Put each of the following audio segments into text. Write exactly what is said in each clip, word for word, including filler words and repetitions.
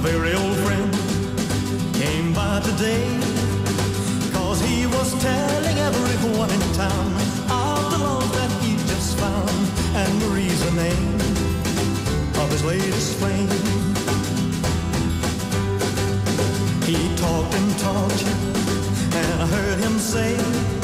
very old friend came by today, 'cause he was telling everyone in town of the love that he just found, and Marie's the name of his latest flame. He talked and talked, and I heard him say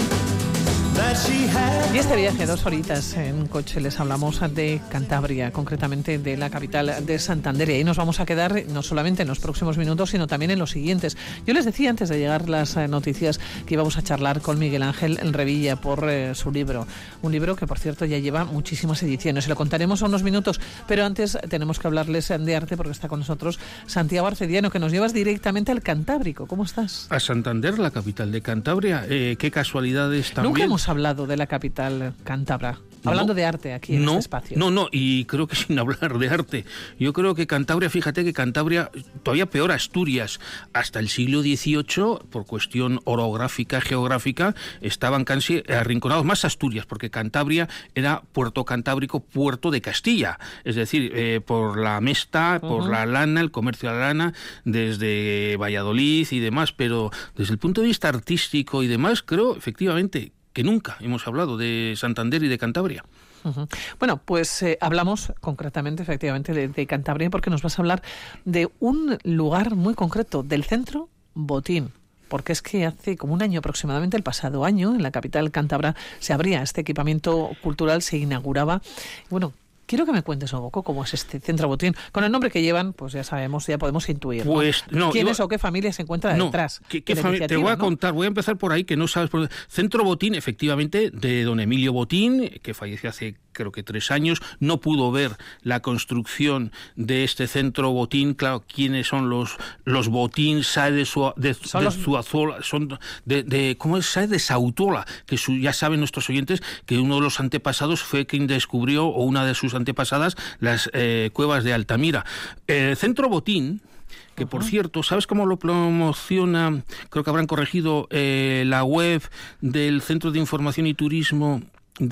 that she had... Y este viaje, dos horitas en coche, les hablamos de Cantabria, concretamente de la capital de Santander. Y ahí nos vamos a quedar no solamente en los próximos minutos, sino también en los siguientes. Yo les decía antes de llegar las eh, noticias que íbamos a charlar con Miguel Ángel Revilla por eh, su libro. Un libro que, por cierto, ya lleva muchísimas ediciones. Se lo contaremos a unos minutos, pero antes tenemos que hablarles de arte porque está con nosotros Santiago Arcediano, que nos llevas directamente al Cantábrico. ¿Cómo estás? A Santander, la capital de Cantabria. Eh, qué casualidades también. Nunca hemos hablado de la capital cántabra. Hablando no, de arte aquí en no, este espacio. No, no, y creo que sin hablar de arte. Yo creo que Cantabria, fíjate que Cantabria, todavía peor Asturias, hasta el siglo dieciocho, por cuestión orográfica, geográfica, estaban casi arrinconados, más Asturias, porque Cantabria era Puerto Cantábrico, puerto de Castilla. Es decir, eh, por la mesta, por uh-huh. la lana, el comercio de la lana, desde Valladolid y demás, pero desde el punto de vista artístico y demás, creo, efectivamente, que nunca hemos hablado de Santander y de Cantabria. Uh-huh. Bueno, pues eh, hablamos concretamente, efectivamente, de, de Cantabria, porque nos vas a hablar de un lugar muy concreto, del Centro Botín. Porque es que hace como un año aproximadamente, el pasado año, en la capital cántabra, se abría este equipamiento cultural, se inauguraba. Bueno, quiero que me cuentes un poco cómo es este Centro Botín. Con el nombre que llevan, pues ya sabemos, ya podemos intuir, ¿no? Pues, no, ¿Quiénes iba... o qué familia se encuentra no, detrás? ¿qué, qué de fami... Te voy a ¿no? contar, voy a empezar por ahí, que no sabes por... Centro Botín, efectivamente, de don Emilio Botín, que falleció hace creo que tres años, no pudo ver la construcción de este Centro Botín. Claro, ¿quiénes son los los Botín? Sae de, su, de, de los... Zuazola, son de, de ¿cómo es? Sae de Sautola, que su, ya saben nuestros oyentes que uno de los antepasados fue quien descubrió, o una de sus antepasadas, las eh, cuevas de Altamira. El Centro Botín, que por cierto, ¿sabes cómo lo promociona? Creo que habrán corregido eh, la web del Centro de Información y Turismo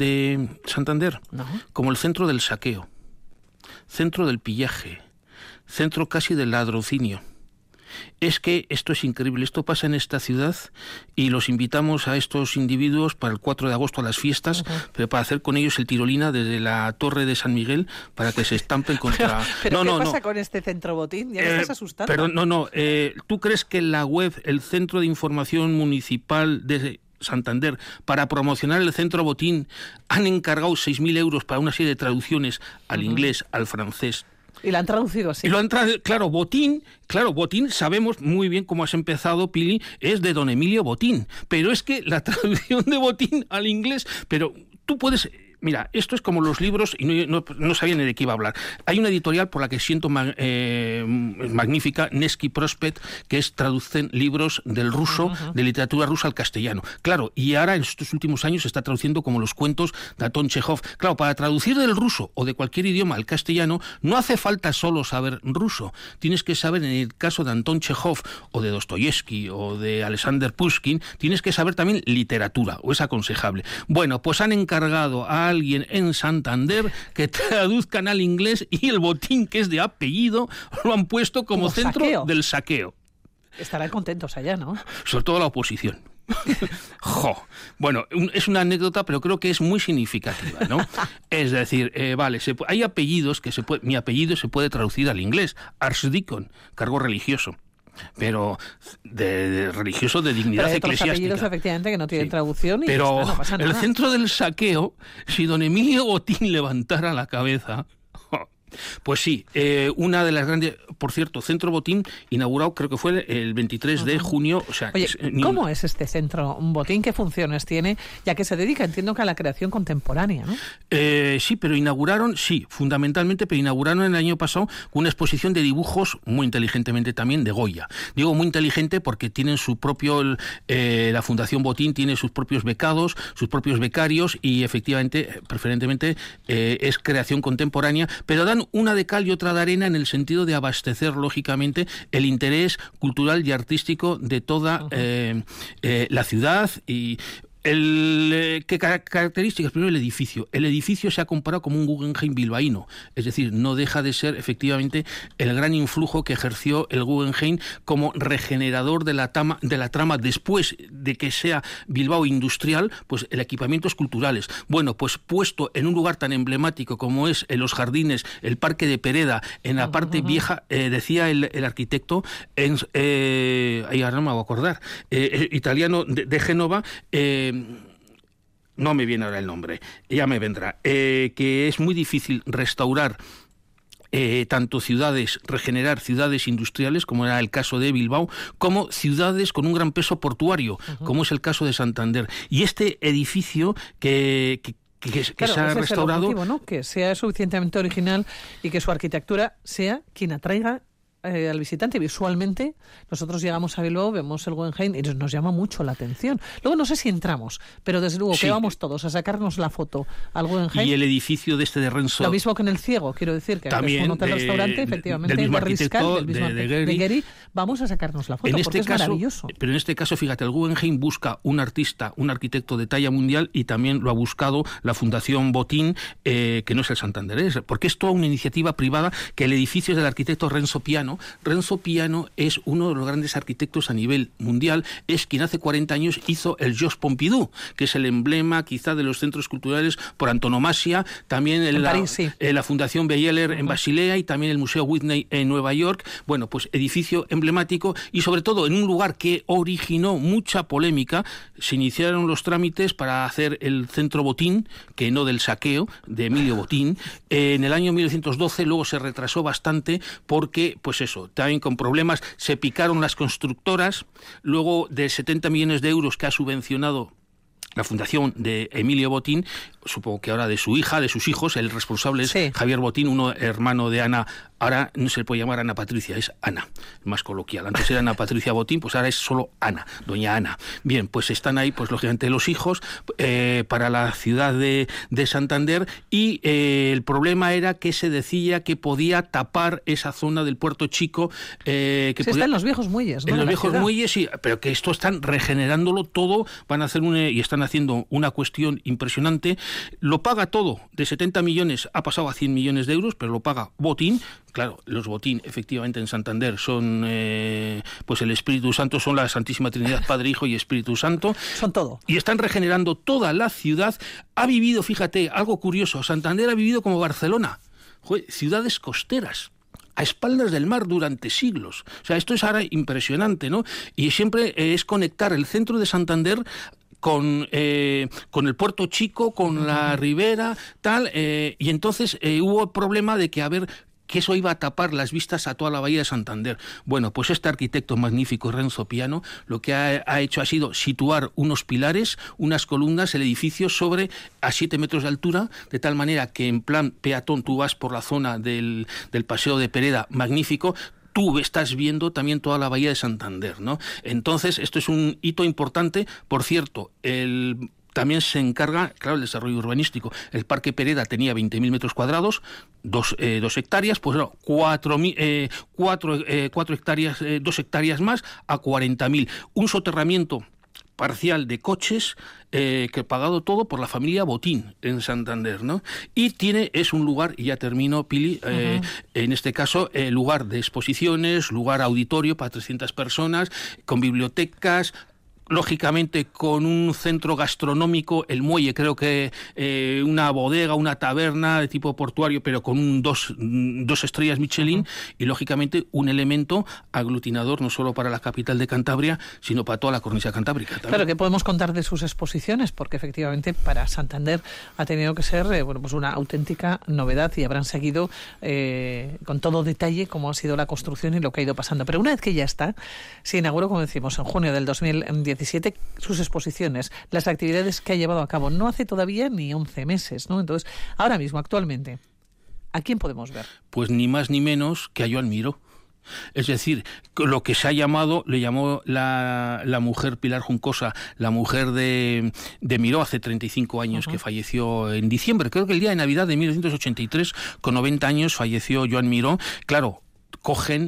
de Santander, no. Como el centro del saqueo, centro del pillaje, centro casi del ladrocinio. Es que esto es increíble, esto pasa en esta ciudad y los invitamos a estos individuos para el cuatro de agosto a las fiestas, uh-huh. pero para hacer con ellos el tirolina desde la Torre de San Miguel para que se estampen contra... Pero, pero no, ¿qué no, pasa no. con este Centro Botín? Ya me eh, estás asustando. Perdón, no, no. Eh, ¿Tú crees que la web, el Centro de Información Municipal de Santander, para promocionar el Centro Botín, han encargado seis mil euros para una serie de traducciones al uh-huh. inglés, al francés? Y lo han traducido así. Y lo han traducido, claro, Botín, claro, Botín, sabemos muy bien cómo has empezado, Pili, es de don Emilio Botín, pero es que la traducción de Botín al inglés, pero tú puedes... Mira, esto es como los libros, y no, no, no sabía ni de qué iba a hablar. Hay una editorial por la que siento mag, eh, magnífica, Nevsky Prospekt, que es traducen libros del ruso, uh-huh. de literatura rusa al castellano. Claro, y ahora en estos últimos años se está traduciendo como los cuentos de Anton Chekhov. Claro, para traducir del ruso o de cualquier idioma al castellano, no hace falta solo saber ruso. Tienes que saber, en el caso de Anton Chekhov, o de Dostoyevsky, o de Alexander Pushkin, tienes que saber también literatura, o es aconsejable. Bueno, pues han encargado a alguien en Santander que traduzcan al inglés, y el Botín, que es de apellido, lo han puesto como, como centro saqueo. del saqueo. Estarán contentos allá, ¿no? Sobre todo la oposición. Jo. Bueno, es una anécdota, pero creo que es muy significativa, ¿no? Es decir, eh, vale, se, hay apellidos que se puede, mi apellido se puede traducir al inglés, Archdeacon, cargo religioso. Pero de, de religioso de dignidad pero hay eclesiástica. Apellidos, efectivamente, que no tienen sí. traducción. Y pero está, no pasa nada. El centro del saqueo, si don Emilio Botín levantara la cabeza... Pues sí, eh, una de las grandes... Por cierto, Centro Botín, inaugurado creo que fue el veintitrés de junio. O sea, Oye, es, ¿cómo ni... es este Centro Botín? ¿Qué funciones tiene? Ya que se dedica, entiendo, que a la creación contemporánea, ¿no? Eh, sí, pero inauguraron, sí, fundamentalmente, pero inauguraron el año pasado con una exposición de dibujos, muy inteligentemente también, de Goya. Digo muy inteligente porque tienen su propio... Eh, la Fundación Botín tiene sus propios becados, sus propios becarios, y efectivamente, preferentemente, eh, es creación contemporánea, pero dan una de cal y otra de arena en el sentido de abastecer, lógicamente, el interés cultural y artístico de toda uh-huh. eh, eh, la ciudad. Y El, ¿Qué características? Primero, el edificio. El edificio se ha comparado como un Guggenheim bilbaíno, es decir, no deja de ser efectivamente el gran influjo que ejerció el Guggenheim como regenerador de la, tama, de la trama después de que sea Bilbao industrial, pues el equipamientos culturales. Bueno, pues puesto en un lugar tan emblemático como es en los jardines, el Parque de Pereda, en la parte uh-huh. vieja, eh, decía el, el arquitecto, en, eh, ahí ahora no me voy a acordar, eh, italiano de, de Génova, eh, no me viene ahora el nombre, ya me vendrá, eh, que es muy difícil restaurar Eh, tanto ciudades, regenerar ciudades industriales, como era el caso de Bilbao, como ciudades con un gran peso portuario, uh-huh. como es el caso de Santander. Y este edificio que... que que, que claro, se ha ese restaurado, es el objetivo, ¿no? Que sea suficientemente original y que su arquitectura sea quien atraiga eh, al visitante. Visualmente, nosotros llegamos a Bilbao, vemos el Guggenheim y nos llama mucho la atención. Luego no sé si entramos, pero desde luego sí. que vamos todos a sacarnos la foto al Guggenheim. Y el edificio de este de Renzo. Lo mismo que en el Ciego, quiero decir, que también es un hotel-restaurante, efectivamente, del mismo de Riscal, arquitecto, del mismo de, de, de, de Gehry. Vamos a sacarnos la foto, en porque este es caso, maravilloso. Pero en este caso, fíjate, el Guggenheim busca un artista, un arquitecto de talla mundial, y también lo ha buscado la Fundación Botín, eh, que no es el santanderés, porque es toda una iniciativa privada, que el edificio es del arquitecto Renzo Piano. Renzo Piano es uno de los grandes arquitectos a nivel mundial, es quien hace cuarenta años hizo el Georges Pompidou, que es el emblema quizá de los centros culturales por antonomasia, también en la, París, sí. eh, la Fundación Beyeler uh-huh. en Basilea, y también el Museo Whitney en Nueva York. Bueno, pues edificio emblemático, y sobre todo en un lugar que originó mucha polémica. Se iniciaron los trámites para hacer el Centro Botín, que no del saqueo, de Emilio Botín, eh, en el año mil novecientos doce. Luego se retrasó bastante porque, pues eso, también con problemas, se picaron las constructoras. Luego, de setenta millones de euros que ha subvencionado la fundación de Emilio Botín, supongo que ahora de su hija, de sus hijos, el responsable es sí. Javier Botín, uno hermano de Ana. Ahora no se le puede llamar Ana Patricia, es Ana, más coloquial. Antes era Ana Patricia Botín, pues ahora es solo Ana, doña Ana. Bien, pues están ahí, pues lógicamente los hijos eh, para la ciudad de, de Santander, y eh, el problema era que se decía que podía tapar esa zona del Puerto Chico. Eh, que sí, podía, está en los viejos muelles, ¿no? En los la viejos ciudad. muelles, sí, pero que esto están regenerándolo todo, van a hacer un, y están haciendo una cuestión impresionante. Lo paga todo, de setenta millones ha pasado a cien millones de euros, pero lo paga Botín. Claro, los Botín, efectivamente, en Santander son, eh, pues el Espíritu Santo, son la Santísima Trinidad, Padre, Hijo y Espíritu Santo. Son todo. Y están regenerando toda la ciudad. Ha vivido, fíjate, algo curioso, Santander ha vivido como Barcelona, joder, ciudades costeras, a espaldas del mar durante siglos. O sea, esto es ahora impresionante, ¿no? Y siempre eh, es conectar el centro de Santander con eh, con el Puerto Chico, con la ribera, tal, eh, y entonces eh, hubo el problema de que, a ver, que eso iba a tapar las vistas a toda la bahía de Santander. Bueno, pues este arquitecto magnífico, Renzo Piano, lo que ha, ha hecho ha sido situar unos pilares, unas columnas, el edificio sobre a siete metros de altura, de tal manera que en plan peatón tú vas por la zona del, del Paseo de Pereda, magnífico. Tú estás viendo también toda la bahía de Santander, ¿no? Entonces, esto es un hito importante. Por cierto, el... también se encarga, claro, el desarrollo urbanístico. El Parque Pereda tenía veinte mil metros cuadrados, dos, eh, dos hectáreas, pues no, cuatro, eh, cuatro, eh, cuatro hectáreas, eh, dos hectáreas más a cuarenta mil. Un soterramiento parcial de coches, eh, que pagado todo por la familia Botín en Santander, ¿no? Y tiene, es un lugar, y ya termino, Pili, eh, uh-huh. en este caso, eh, lugar de exposiciones, lugar auditorio para trescientas personas, con bibliotecas, lógicamente con un centro gastronómico, el muelle, creo que eh, una bodega, una taberna de tipo portuario, pero con un dos, dos estrellas Michelin, uh-huh. y lógicamente un elemento aglutinador no solo para la capital de Cantabria, sino para toda la cornisa cantábrica también. Claro, que podemos contar de sus exposiciones, porque efectivamente para Santander ha tenido que ser eh, bueno, pues una auténtica novedad, y habrán seguido eh, con todo detalle cómo ha sido la construcción y lo que ha ido pasando. Pero una vez que ya está, se inauguró, como decimos, en junio del dos mil diecisiete, sus exposiciones, las actividades que ha llevado a cabo, no hace todavía ni once meses, ¿no? Entonces, ahora mismo, actualmente, ¿a quién podemos ver? Pues ni más ni menos que a Joan Miró. Es decir, lo que se ha llamado, le llamó la, la mujer Pilar Juncosa, la mujer de, de Miró, hace treinta y cinco años, uh-huh. que falleció en diciembre, creo que el día de Navidad de mil novecientos ochenta y tres, con noventa años falleció Joan Miró. Claro, cogen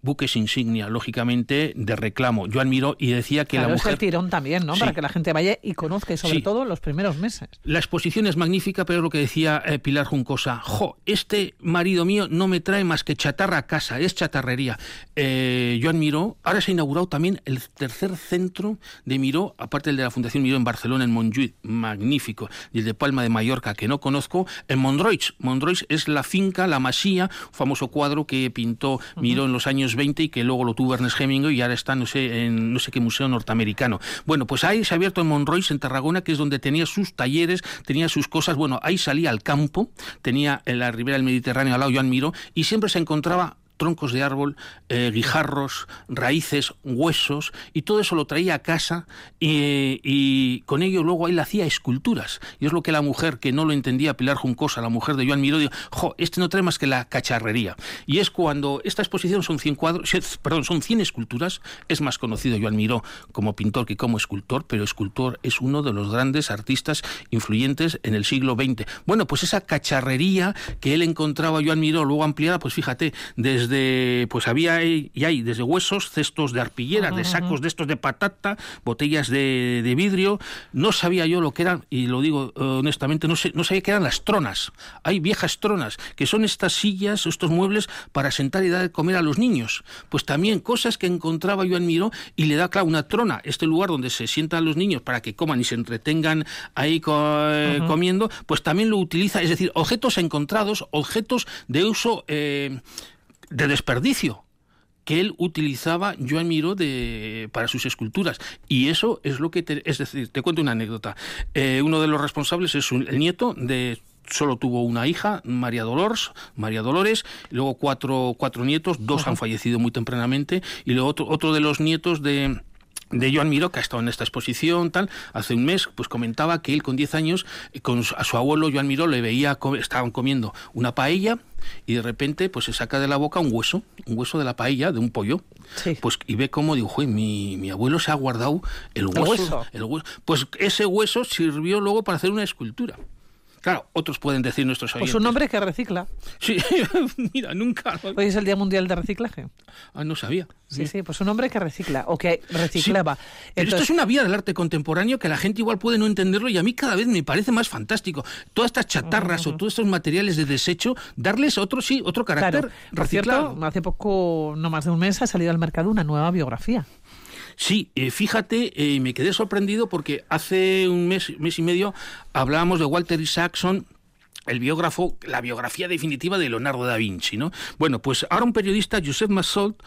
buques insignia, lógicamente, de reclamo. Joan Miró, y decía que claro, la mujer... es el tirón también, ¿no? Sí. Para que la gente vaya y conozca, y sobre sí. todo los primeros meses. La exposición es magnífica, pero es lo que decía eh, Pilar Juncosa. Jo, este marido mío no me trae más que chatarra a casa, es chatarrería. Eh, Joan Miró, ahora se ha inaugurado también el tercer centro de Miró, aparte del de la Fundación Miró en Barcelona, en Montjuïc, magnífico, y el de Palma de Mallorca, que no conozco, en Montroig. Montroig es la finca, la masía, un famoso cuadro que pintó Miró uh-huh. en los años veinte y que luego lo tuvo Ernest Hemingway y ahora está, no sé, en no sé qué museo norteamericano. Bueno, pues ahí se ha abierto en Montroig, en Tarragona, que es donde tenía sus talleres, tenía sus cosas. Bueno, ahí salía al campo, tenía en la ribera del Mediterráneo al lado Joan Miró, y siempre se encontraba troncos de árbol, eh, guijarros, raíces, huesos, y todo eso lo traía a casa y, y con ello luego él hacía esculturas. Y es lo que la mujer, que no lo entendía, Pilar Juncosa, la mujer de Joan Miró, dijo, jo, este no trae más que la cacharrería. Y es cuando esta exposición son cien cuadros, perdón, son cien esculturas, es más conocido Joan Miró como pintor que como escultor, pero escultor es uno de los grandes artistas influyentes en el siglo veinte. Bueno, pues esa cacharrería que él encontraba Joan Miró, luego ampliada, pues fíjate, desde Desde, pues había y hay desde huesos, cestos de arpilleras, uh-huh. de sacos de estos de patata, botellas de, de vidrio. No sabía yo lo que eran, y lo digo honestamente, no sé, no sabía que eran las tronas. Hay viejas tronas, que son estas sillas, estos muebles para sentar y dar de comer a los niños. Pues también cosas que encontraba Joan Miró, y le da, claro, una trona, este lugar donde se sientan los niños para que coman y se entretengan ahí co- uh-huh. comiendo, pues también lo utiliza, es decir, objetos encontrados, objetos de uso... Eh, de desperdicio que él utilizaba Joan Miró de, para sus esculturas, y eso es lo que te, es decir, te cuento una anécdota. Eh, uno de los responsables es un, el nieto de solo tuvo una hija, María Dolores, María Dolores, luego cuatro cuatro nietos, dos uh-huh. han fallecido muy tempranamente, y luego otro otro de los nietos de de Joan Miró, que ha estado en esta exposición, tal, hace un mes, pues comentaba que él con diez años, con a su abuelo Joan Miró le veía, estaban comiendo una paella, y de repente pues se saca de la boca un hueso, un hueso de la paella, de un pollo, sí. pues y ve cómo, dijo, mi, mi abuelo se ha guardado el hueso, ¿El hueso? el hueso, pues ese hueso sirvió luego para hacer una escultura. Claro, otros pueden decir nuestros oyentes. Pues un hombre que recicla. Sí, mira, nunca. Hoy es el Día Mundial de Reciclaje. Ah, no sabía. Sí, sí, pues un hombre que recicla, o que reciclaba. Sí, pero Entonces... esto es una vía del arte contemporáneo que la gente igual puede no entenderlo, y a mí cada vez me parece más fantástico. Todas estas chatarras uh-huh. o todos estos materiales de desecho, darles otro, sí, otro carácter claro. reciclado. Por cierto, hace poco, no más de un mes, ha salido al mercado una nueva biografía. Sí, eh, fíjate, eh, me quedé sorprendido porque hace un mes, mes y medio hablábamos de Walter Isaacson, el biógrafo, la biografía definitiva de Leonardo da Vinci, ¿no? Bueno, pues ahora un periodista, Josep Massot,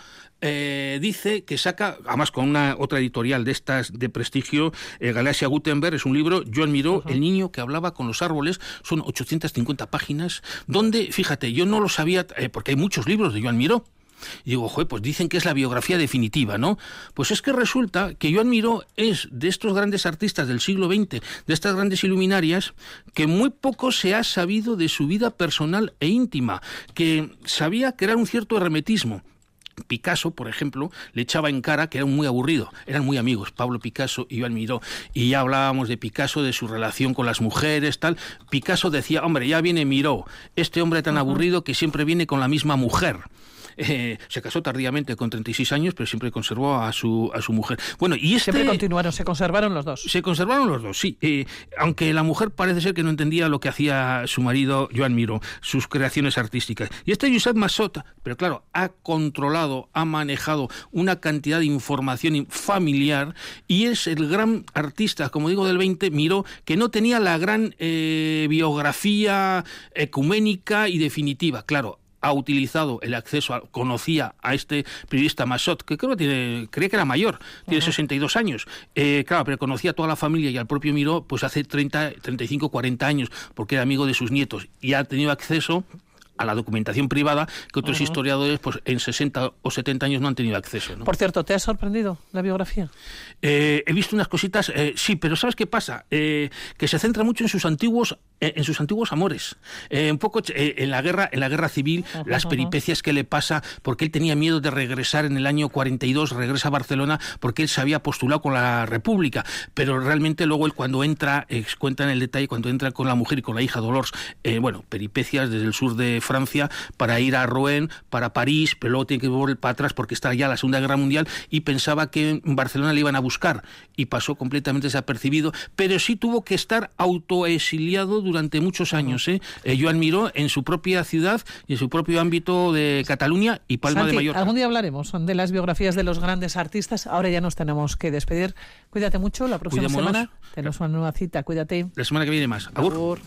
eh, dice que saca, además con una otra editorial de estas de prestigio, eh, Galaxia Gutenberg, es un libro, Joan Miró, uh-huh. el niño que hablaba con los árboles, son ochocientas cincuenta páginas, donde, fíjate, yo no lo sabía, eh, porque hay muchos libros de Joan Miró. Y digo, joder, pues dicen que es la biografía definitiva, ¿no? Pues es que resulta que Joan Miró es de estos grandes artistas del siglo veinte, de estas grandes iluminarias, que muy poco se ha sabido de su vida personal e íntima, que sabía que era un cierto hermetismo. Picasso, por ejemplo, le echaba en cara que era muy aburrido. Eran muy amigos, Pablo Picasso y Joan Miró. Y ya hablábamos de Picasso, de su relación con las mujeres, tal. Picasso decía, hombre, ya viene Miró, este hombre tan aburrido que siempre viene con la misma mujer. Eh, se casó tardíamente con treinta y seis años, pero siempre conservó a su a su mujer. Bueno, y este, siempre continuaron, se conservaron los dos. Se conservaron los dos, sí. Eh, aunque la mujer parece ser que no entendía lo que hacía su marido Joan Miró, sus creaciones artísticas. Y este Josep Massot, pero claro, ha controlado, ha manejado una cantidad de información familiar, y es el gran artista, como digo, del veinte, Miró, que no tenía la gran eh, biografía ecuménica y definitiva. Claro, ha utilizado el acceso, a, conocía a este periodista Massot, que creo que tiene, creía que era mayor, tiene uh-huh. sesenta y dos años, eh, claro, pero conocía a toda la familia y al propio Miró pues hace treinta, treinta y cinco, cuarenta años, porque era amigo de sus nietos, y ha tenido acceso a la documentación privada que otros uh-huh. historiadores pues en sesenta o setenta años no han tenido acceso, ¿no? Por cierto, ¿te ha sorprendido la biografía? Eh, he visto unas cositas, eh, sí, pero ¿sabes qué pasa? Eh, que se centra mucho en sus antiguos en sus antiguos amores, eh, un poco eh, en la guerra, en la guerra civil, uh-huh, las peripecias uh-huh. que le pasa, porque él tenía miedo de regresar en el año cuarenta y dos, regresa a Barcelona porque él se había postulado con la República, pero realmente luego él cuando entra, eh, cuenta en el detalle, cuando entra con la mujer y con la hija Dolores, eh, bueno, peripecias desde el sur de Francia para ir a Rouen, para París, pero luego tiene que volver para atrás porque está ya la Segunda Guerra Mundial y pensaba que en Barcelona le iban a buscar y pasó completamente desapercibido, pero sí tuvo que estar autoexiliado durante muchos años. ¿eh? Eh, Joan Miró en su propia ciudad y en su propio ámbito de Cataluña y Palma Santi, de Mallorca. Algún día hablaremos de las biografías de los grandes artistas. Ahora ya nos tenemos que despedir. Cuídate mucho. La próxima Cuidémonos. semana tenemos una nueva cita. Cuídate. La semana que viene más. Agur. Agur.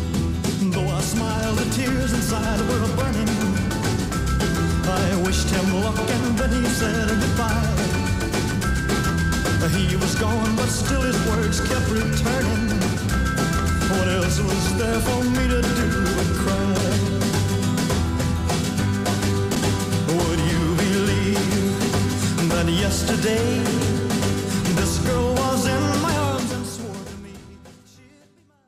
He was gone, but still his words kept returning. What else was there for me to do but cry? Would you believe that yesterday